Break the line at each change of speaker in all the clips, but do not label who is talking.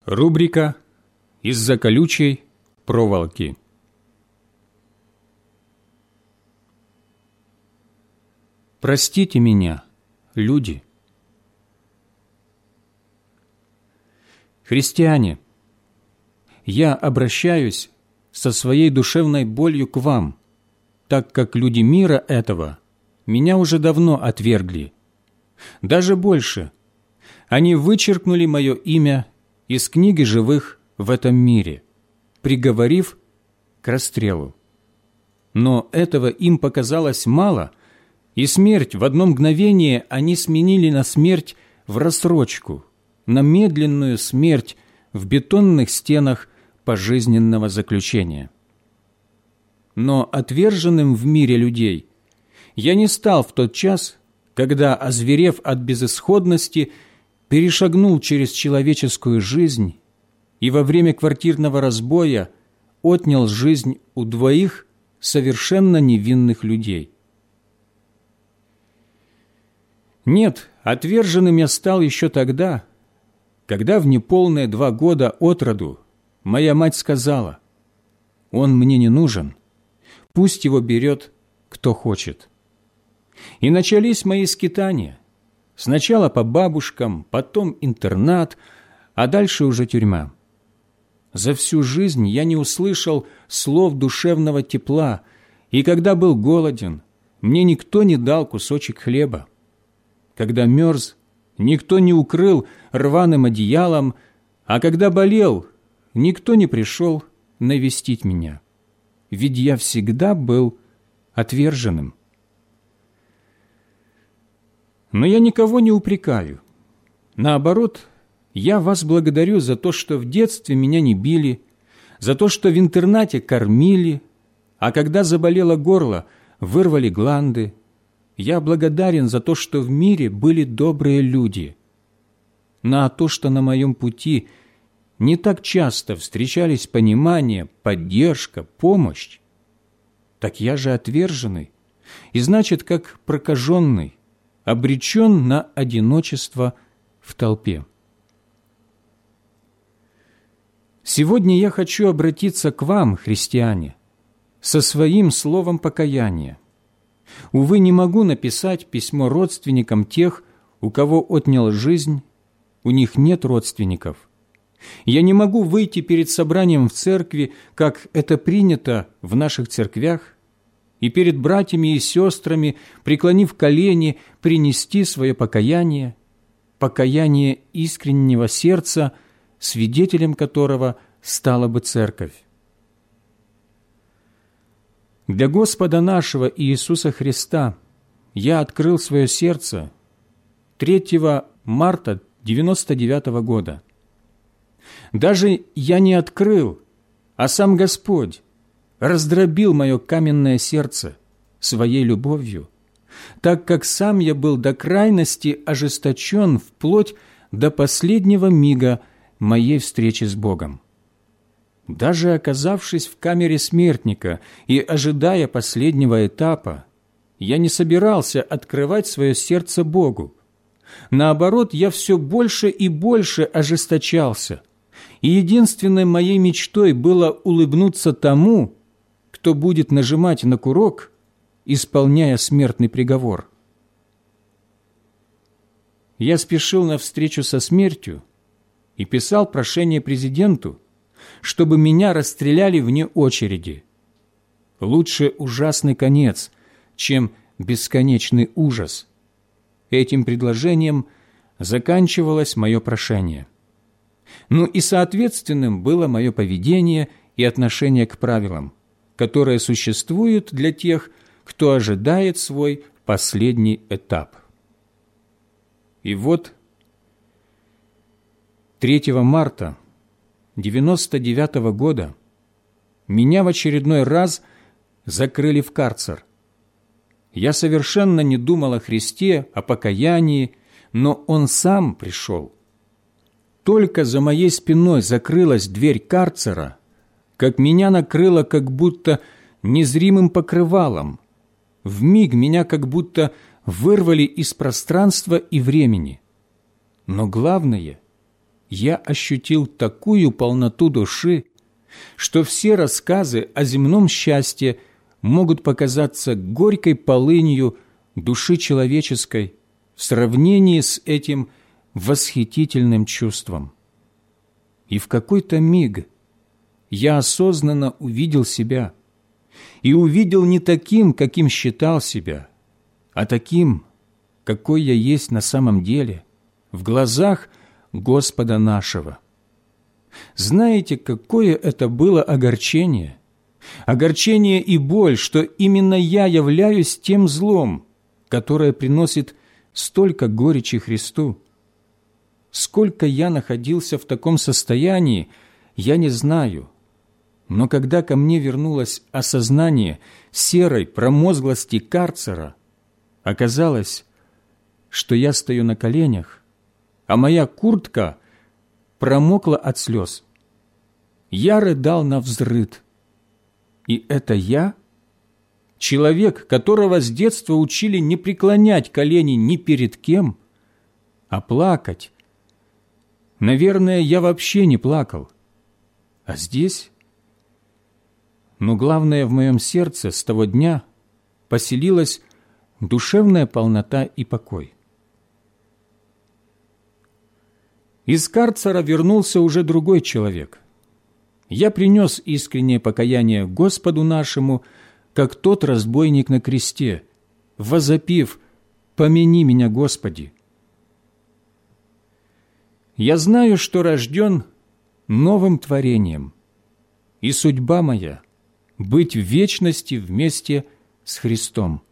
Рубрика «Из-за колючей проволоки». Простите меня, люди. Христиане, я обращаюсь со своей душевной болью к вам, так как люди мира этого меня уже давно отвергли. Даже больше, они вычеркнули мое имя из книги живых в этом мире, приговорив к расстрелу. Но этого им показалось мало, и смерть в одно мгновение они сменили на смерть в рассрочку, на медленную смерть в бетонных стенах пожизненного заключения. Но отверженным в мире людей я не стал в тот час, когда, озверев от безысходности, перешагнул через человеческую жизнь и во время квартирного разбоя отнял жизнь у двоих совершенно невинных людей. Нет, отверженным я стал еще тогда, когда в неполные 2 года от роду моя мать сказала: «Он мне не нужен, пусть его берет, кто хочет». И начались мои скитания. Сначала по бабушкам, потом интернат, а дальше уже тюрьма. За всю жизнь я не услышал слов душевного тепла, и когда был голоден, мне никто не дал кусочек хлеба. Когда мерз, никто не укрыл рваным одеялом, а когда болел, никто не пришел навестить меня, ведь я всегда был отверженным. Но я никого не упрекаю. Наоборот, я вас благодарю за то, что в детстве меня не били, за то, что в интернате кормили, а когда заболело горло, вырвали гланды. Я благодарен за то, что в мире были добрые люди. Но то, что на моем пути не так часто встречались понимание, поддержка, помощь, так я же отверженный, и значит, как прокаженный, обречен на одиночество в толпе. Сегодня я хочу обратиться к вам, христиане, со своим словом покаяния. Увы, не могу написать письмо родственникам тех, у кого отнял жизнь, у них нет родственников. Я не могу выйти перед собранием в церкви, как это принято в наших церквях, и перед братьями и сестрами, преклонив колени, принести свое покаяние, покаяние искреннего сердца, свидетелем которого стала бы церковь. Для Господа нашего Иисуса Христа я открыл свое сердце 3 марта 1999 года. Даже я не открыл, а сам Господь раздробил мое каменное сердце своей любовью, так как сам я был до крайности ожесточен вплоть до последнего мига моей встречи с Богом. Даже оказавшись в камере смертника и ожидая последнего этапа, я не собирался открывать свое сердце Богу. Наоборот, я все больше и больше ожесточался, и единственной моей мечтой было улыбнуться тому, кто будет нажимать на курок, исполняя смертный приговор. Я спешил на встречу со смертью и писал прошение президенту, чтобы меня расстреляли вне очереди. Лучше ужасный конец, чем бесконечный ужас. Этим предложением заканчивалось мое прошение. Ну и соответственным было мое поведение и отношение к правилам, которые существуют для тех, кто ожидает свой последний этап. И вот 3 марта 1999 года меня в очередной раз закрыли в карцер. Я совершенно не думал о Христе, о покаянии, но Он сам пришел. Только за моей спиной закрылась дверь карцера, как меня накрыло как будто незримым покрывалом. Вмиг меня как будто вырвали из пространства и времени. Но главное, я ощутил такую полноту души, что все рассказы о земном счастье могут показаться горькой полынью души человеческой в сравнении с этим восхитительным чувством. И в какой-то миг я осознанно увидел себя, и увидел не таким, каким считал себя, а таким, какой я есть на самом деле, в глазах Господа нашего. Знаете, какое это было огорчение? Огорчение и боль, что именно я являюсь тем злом, которое приносит столько горечи Христу. Сколько я находился в таком состоянии, я не знаю. Но когда ко мне вернулось осознание серой промозглости карцера, оказалось, что я стою на коленях, а моя куртка промокла от слез. Я рыдал навзрыд. И это я, человек, которого с детства учили не преклонять колени ни перед кем, а плакать. Наверное, я вообще не плакал. А здесь? Но главное, в моем сердце с того дня поселилась душевная полнота и покой. Из карцера вернулся уже другой человек. Я принес искреннее покаяние Господу нашему, как тот разбойник на кресте, возопив: «Помяни меня, Господи!» Я знаю, что рожден новым творением, и судьба моя — быть в вечности вместе с Христом.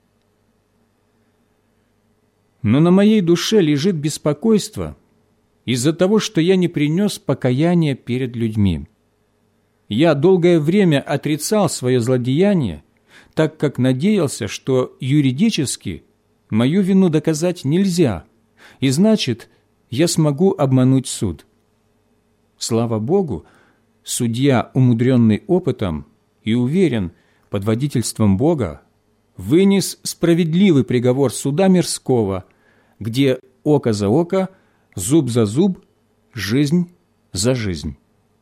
Но на моей душе лежит беспокойство из-за того, что я не принес покаяния перед людьми. Я долгое время отрицал свое злодеяние, так как надеялся, что юридически мою вину доказать нельзя, и значит, я смогу обмануть суд. Слава Богу, судья, умудренный опытом и уверен под водительством Бога, вынес справедливый приговор суда мирского, где око за око, зуб за зуб, жизнь за жизнь.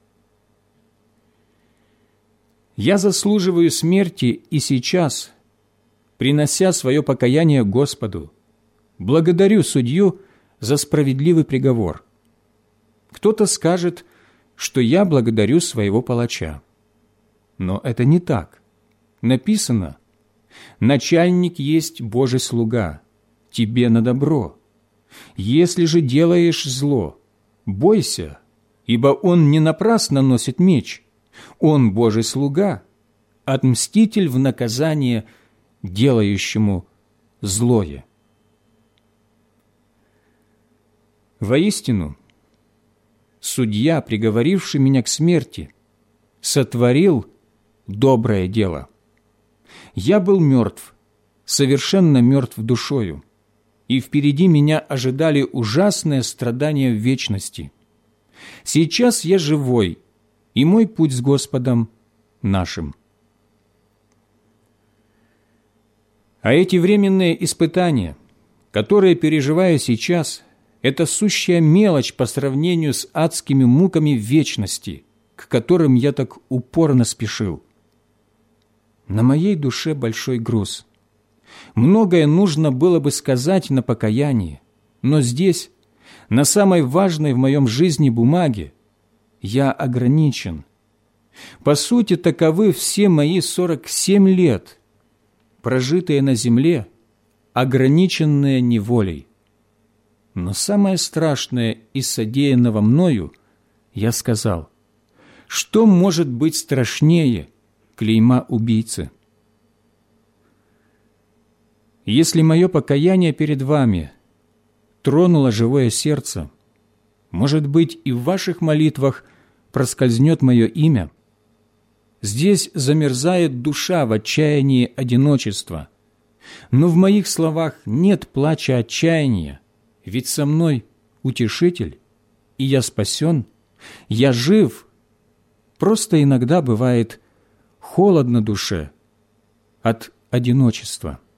Я заслуживаю смерти и сейчас, принося свое покаяние Господу, благодарю судью за справедливый приговор. Кто-то скажет, что я благодарю своего палача. Но это не так. Написано: «Начальник есть Божий слуга, тебе на добро. Если же делаешь зло, бойся, ибо он не напрасно носит меч. Он Божий слуга, отмститель в наказание делающему злое». Воистину, судья, приговоривший меня к смерти, сотворил доброе дело. Я был мертв, совершенно мертв душою, и впереди меня ожидали ужасные страдания в вечности. Сейчас я живой, и мой путь с Господом нашим. А эти временные испытания, которые переживаю сейчас, это сущая мелочь по сравнению с адскими муками вечности, к которым я так упорно спешил. На моей душе большой груз. Многое нужно было бы сказать на покаяние, но здесь, на самой важной в моем жизни бумаге, я ограничен. По сути, таковы все мои 47 лет, прожитые на земле, ограниченные неволей. Но самое страшное из содеянного мною я сказал: что может быть страшнее клейма убийцы? Если мое покаяние перед вами тронуло живое сердце, может быть, и в ваших молитвах проскользнет мое имя. Здесь замерзает душа в отчаянии одиночества, но в моих словах нет плача отчаяния, ведь со мной Утешитель, и я спасен, я жив. Просто иногда бывает холодно душе от одиночества.